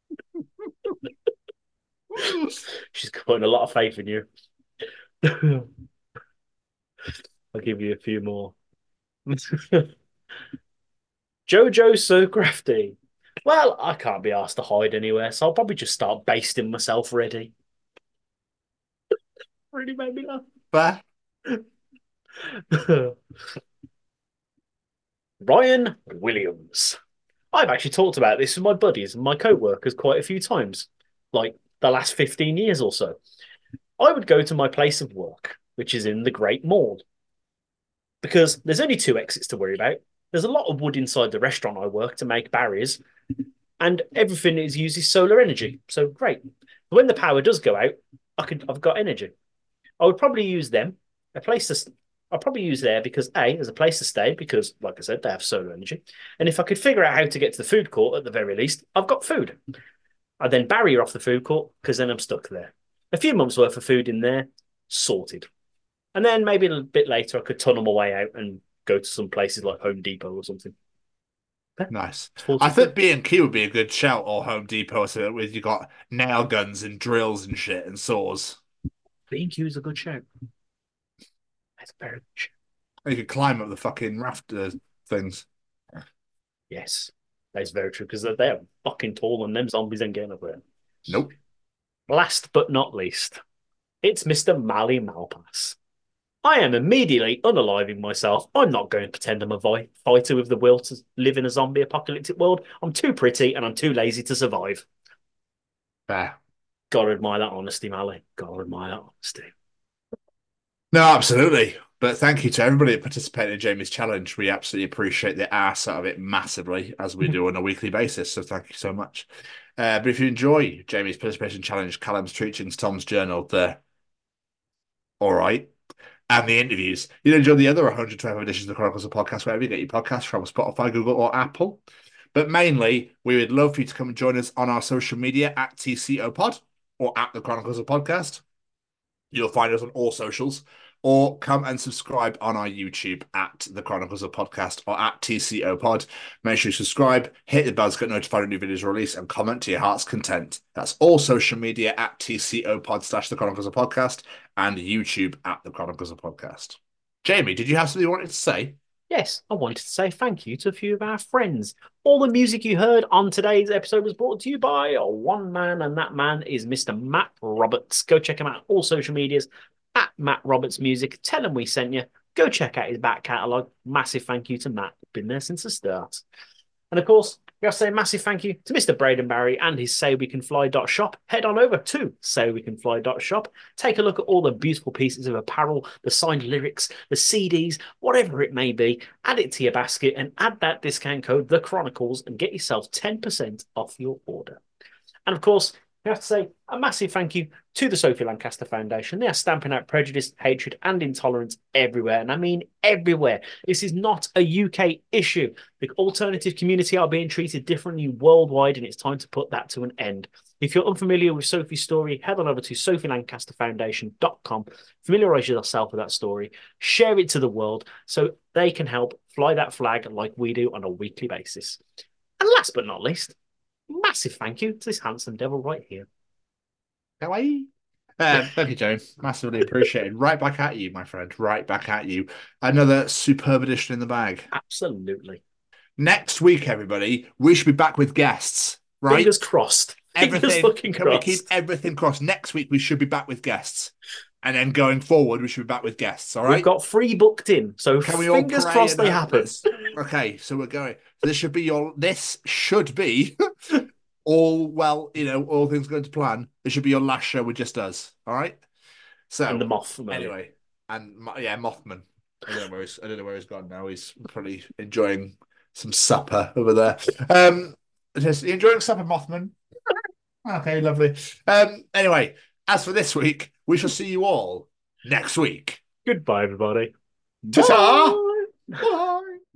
She's got a lot of faith in you. I'll give you a few more. Jojo So Crafty. Well, I can't be asked to hide anywhere, so I'll probably just start basting myself ready. Really made me laugh. Bah. Ryan Williams. I've actually talked about this with my buddies and my co-workers quite a few times, like the last fifteen years or so. I would go to my place of work, which is in the Great Mall, because there's only two exits to worry about. There's a lot of wood inside the restaurant I work to make barriers, and everything is uses solar energy. So great. When the power does go out, I could I've got energy. I would probably use them. A place to I'll probably use there because A, there's a place to stay because, like I said, they have solar energy. And if I could figure out how to get to the food court at the very least, I've got food. I then barrier off the food court because then I'm stuck there. A few months worth of food in there, sorted. And then maybe a bit later I could tunnel my way out and go to some places like Home Depot or something. Nice. I think B and Q would be a good shout, or Home Depot, so where you got nail guns and drills and shit and saws. B and Q is a good shout. That's very good shout. You could climb up the fucking rafter things. Yes, that's very true, because they're fucking tall and them zombies ain't getting up there. Nope. Last but not least, it's Mister Mali Malpass. I am immediately unaliving myself. I'm not going to pretend I'm a vi- fighter with the will to live in a zombie apocalyptic world. I'm too pretty and I'm too lazy to survive. Fair. Gotta admire that honesty, Mali. Gotta admire that honesty. No, absolutely. But thank you to everybody that participated in Jamie's challenge. We absolutely appreciate the arse out of it massively, as we do on a weekly basis. So thank you so much. Uh, but if you enjoy Jamie's participation challenge, Callum's Treachings, Tom's Journal, the all right, and the interviews, you'll enjoy the other one hundred twelve editions of the Chronicles of Podcast, wherever you get your podcasts from, Spotify, Google, or Apple. But mainly, we would love for you to come and join us on our social media at T C O Pod or at the Chronicles of Podcast. You'll find us on all socials. Or come and subscribe on our YouTube at the Chronicles of Podcast or at T C O Pod. Make sure you subscribe, hit the bell to get notified when new videos are released, and comment to your heart's content. That's all social media at T C O Pod slash the Chronicles of Podcast and YouTube at the Chronicles of Podcast. Jamie, did you have something you wanted to say? Yes, I wanted to say thank you to a few of our friends. All the music you heard on today's episode was brought to you by one man, and that man is Mister Matt Roberts. Go check him out on all social medias at Matt Roberts Music. Tell him we sent you. Go check out his back catalogue. Massive thank you to Matt. Been there since the start. And of course, we have to say a massive thank you to Mister Braden Barry and his Say We Can Fly dot shop. Head on over to Say We Can Fly dot shop. Take a look at all the beautiful pieces of apparel, the signed lyrics, the C Ds, whatever it may be. Add it to your basket and add that discount code, The Chronicles, and get yourself ten percent off your order. And of course, I have to say a massive thank you to the Sophie Lancaster Foundation. They are stamping out prejudice, hatred, and intolerance everywhere. And I mean everywhere. This is not a U K issue. The alternative community are being treated differently worldwide, and it's time to put that to an end. If you're unfamiliar with Sophie's story, head on over to sophie lancaster foundation dot com. Familiarise yourself with that story. Share it to the world so they can help fly that flag like we do on a weekly basis. And last but not least, massive thank you to this handsome devil right here. Kawaii. Uh, thank you, James. Massively appreciated. Right back at you, my friend. Right back at you. Another superb edition in the bag. Absolutely. Next week, everybody, we should be back with guests. Right? Fingers crossed. Everything. Fingers fucking Can crossed. we keep everything crossed? Next week, we should be back with guests. And then going forward, we should be back with guests. All right. We've got three booked in, so Can we fingers all crossed pray they and happen. hope this- Okay, so we're going. So this should be your. This should be all well. You know, all things going to plan. This should be your last show with just us. All right. So And the Mothman. Anyway, and Mo- yeah, Mothman. I don't know where he's. I don't know where he's gone now. He's probably enjoying some supper over there. Um, just you enjoying supper, Mothman? Okay, lovely. Um, anyway, as for this week, we shall see you all next week. Goodbye, everybody. Ta-ta! Bye.